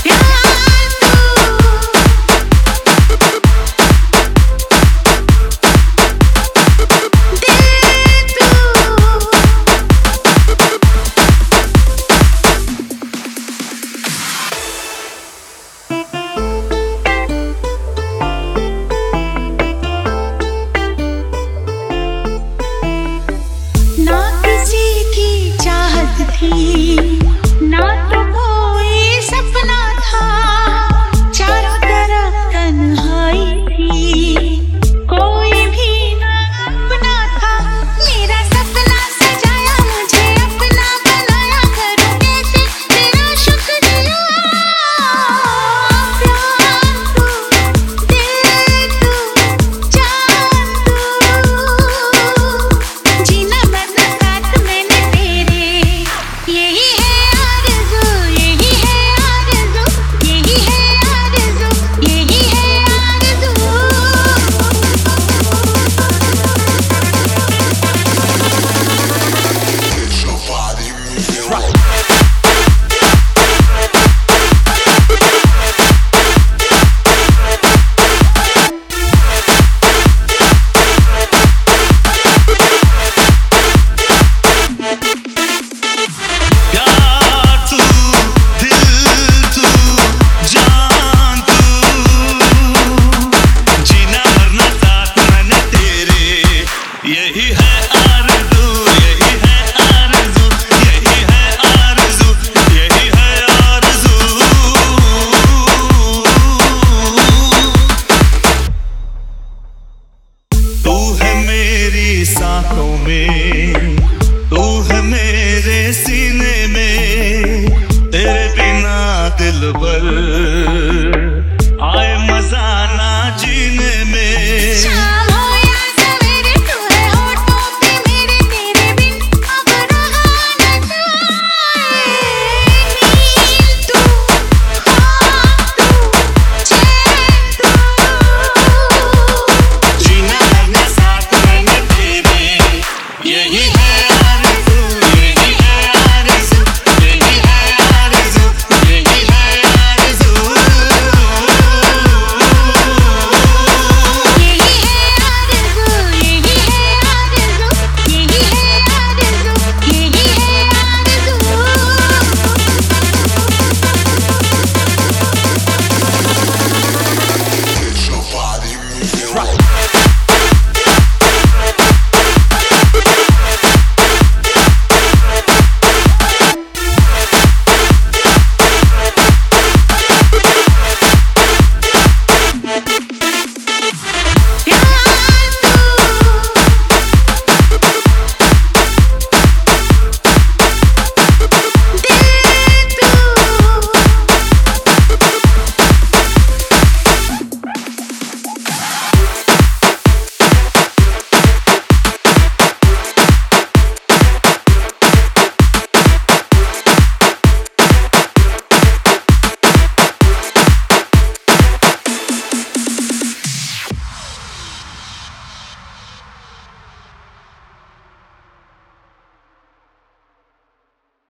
ना तो कोई सपना था, चारों तरफ तन्हाई थी, कोई भी ना अपना था। मेरा सपना सजाया, मुझे अपना बनाया, करूं कैसे तेरा शुक्रिया। प्यार तू, दिल तू, जान तू, जीना मरना साथ मैंने तेरे। यही है आरज़ू, यही है आरज़ू, यही है आरज़ू, यही है आरज़ू। Your body moving right. प्यार तू, दिल तू, जान तू, जीना मरना साथ मैंने तेरे। यही है आरज़ू, यही है आरज़ू, यही है आरज़ू, यही है आरज़ू। तू है मेरी सांसों में, तू है मेरे सीने में, तेरे बिना दिलबर